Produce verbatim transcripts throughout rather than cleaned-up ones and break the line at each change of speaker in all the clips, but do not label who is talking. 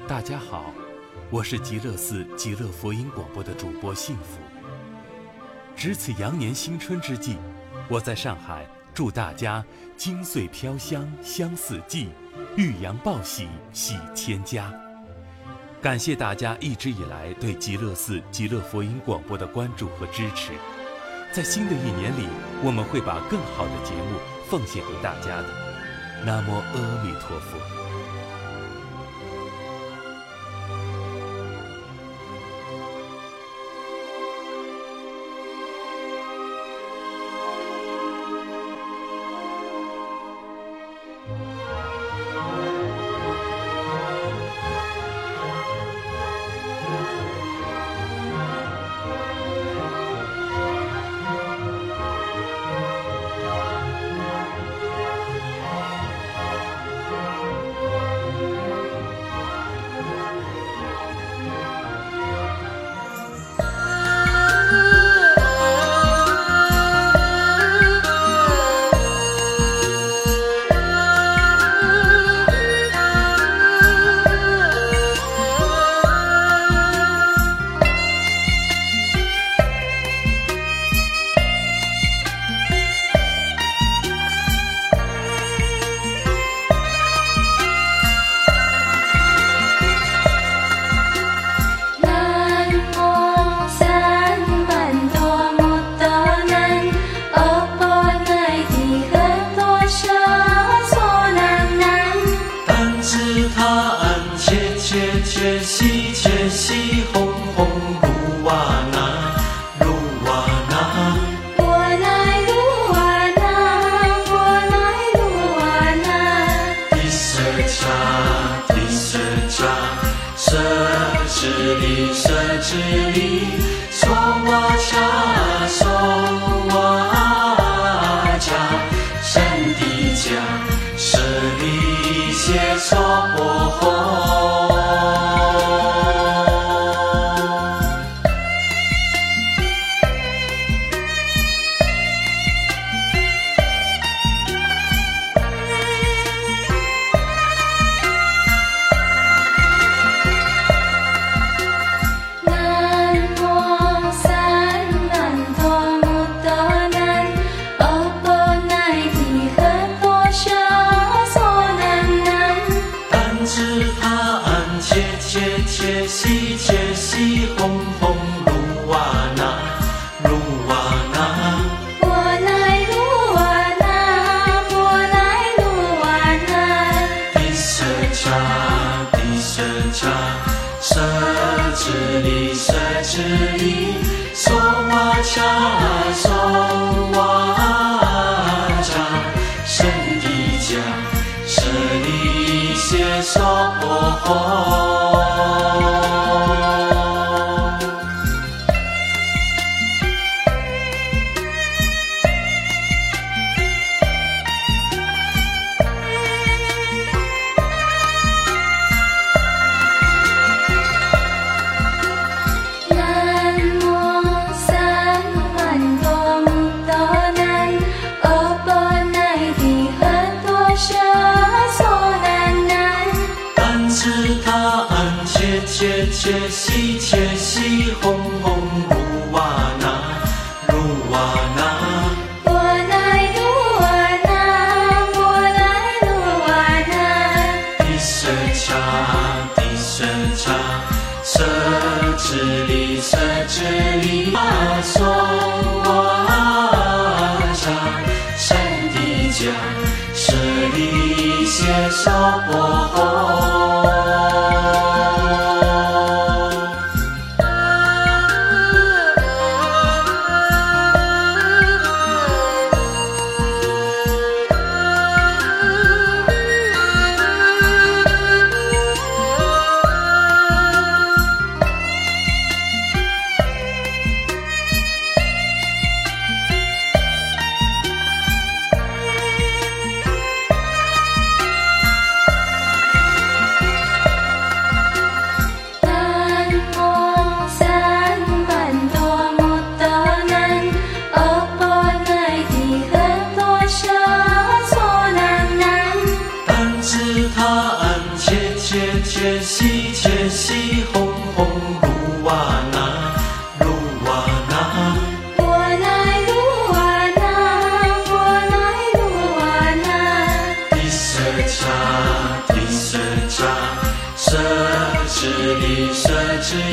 大家好，我是极乐寺极乐佛音广播的主播幸福。值此羊年新春之际，我在上海祝大家金穗飘香香四季，玉阳报喜喜千家。感谢大家一直以来对极乐寺极乐佛音广播的关注和支持。在新的一年里，我们会把更好的节目奉献给大家的。南无阿弥陀佛。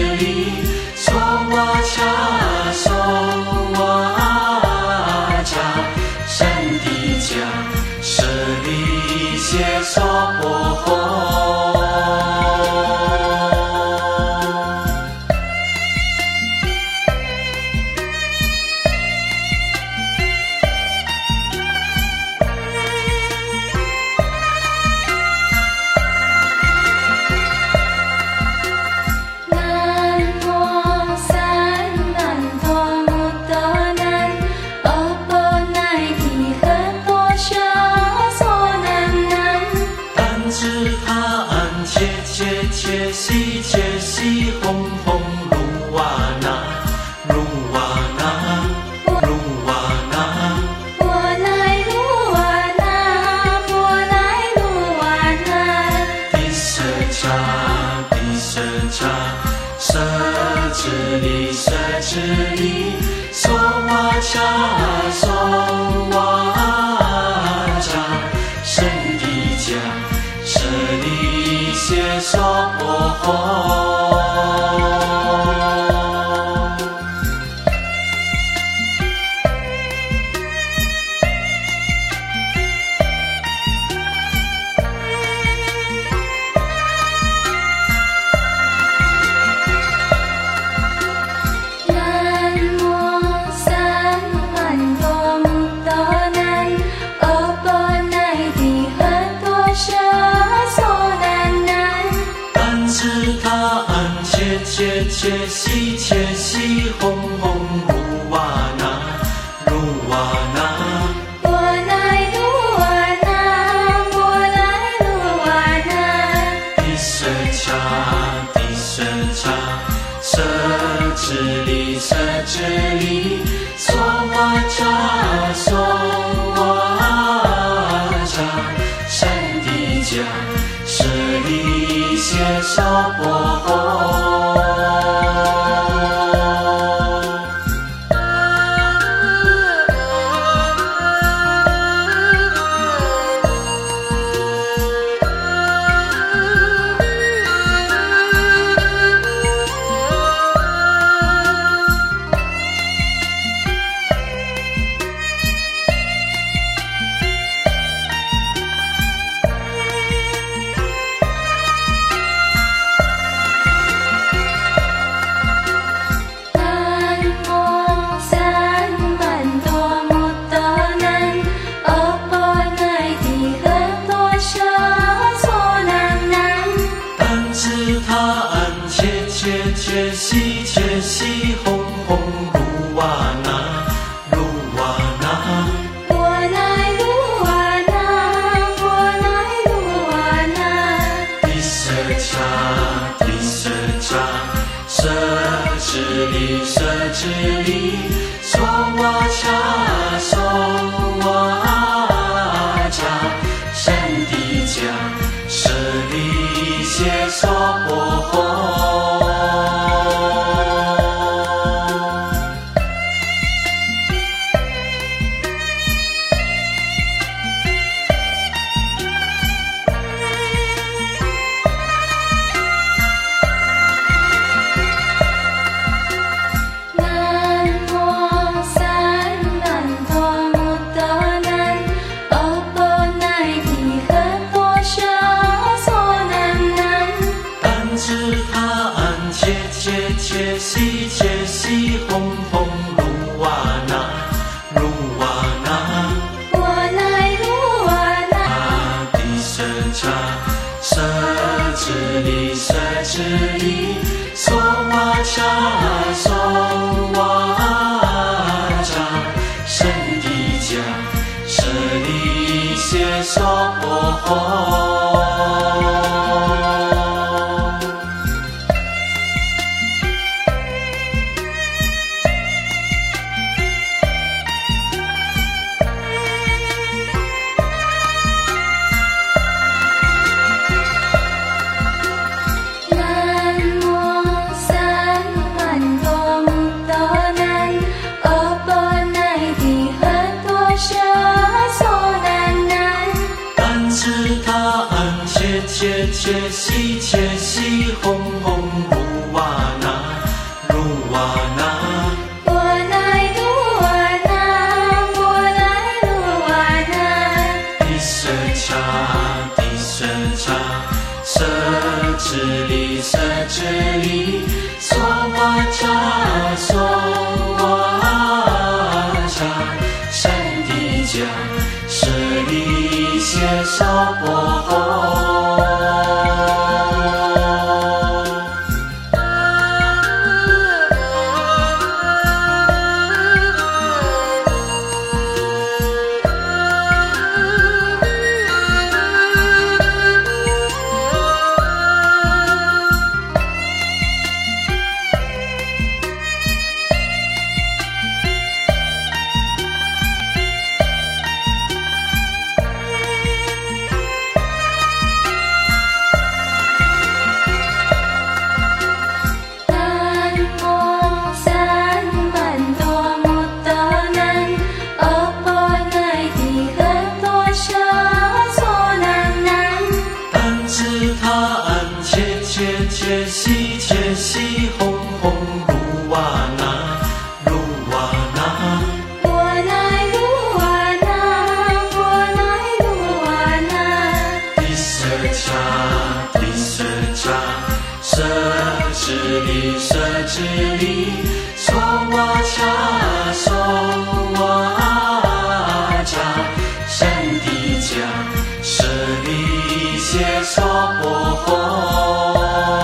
里，索瓦恰索瓦恰，神的家，舍利谢娑婆诃。切西切西轰轰鲁瓦那鲁瓦那鲁瓦那
波来鲁瓦那波来鲁瓦那
迪舍cha迪舍cha舍智利舍智利娑瓦cha娑瓦cha神的家舍利谢娑婆诃。切切西切西轰轰鲁瓦那鲁瓦那
波来鲁瓦那波来鲁瓦那
迪舍cha迪舍cha舍智利舍智利娑瓦cha娑瓦cha神的家舍利谢娑婆诃。切西切西轰轰鲁瓦那鲁瓦那
波来鲁瓦那波来鲁瓦那
迪舍cha迪舍cha舍智利舍智利娑瓦cha娑瓦cha神的家舍利谢娑婆诃。切西切西轰轰鲁瓦那鲁瓦那
波来鲁瓦
那迪舍cha舍智利舍智利娑瓦cha娑瓦cha神的家舍利谢娑婆诃。切切西切西轰轰鲁瓦那里舍之里，娑哇恰娑哇恰，圣地迦舍利谢娑婆诃。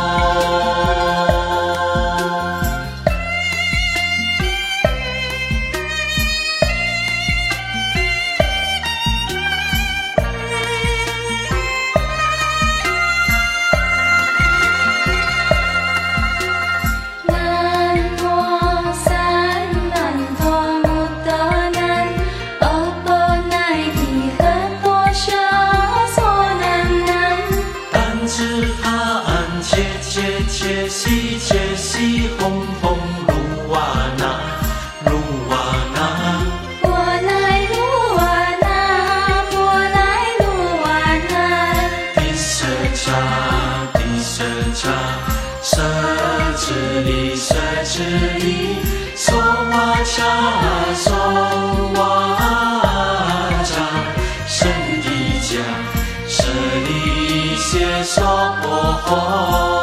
切西切西吽吽卢哇那卢哇那，
波来卢哇那，波来卢哇那，
地舍cha地舍cha，舍之里舍之里，娑哇恰娑哇恰，圣地迦舍利谢娑婆诃。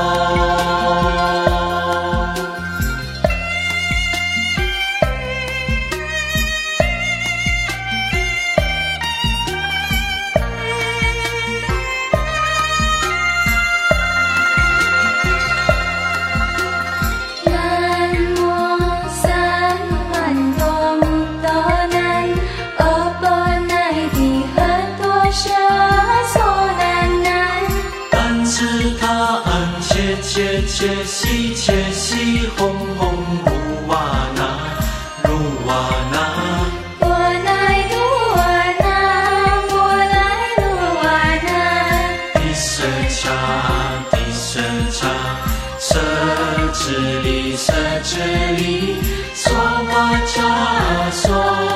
切切西切西吽吽卢哇那卢哇那，
波来卢哇那，波来卢哇那，
地舍cha地舍cha，舍之里舍之里，娑哇恰娑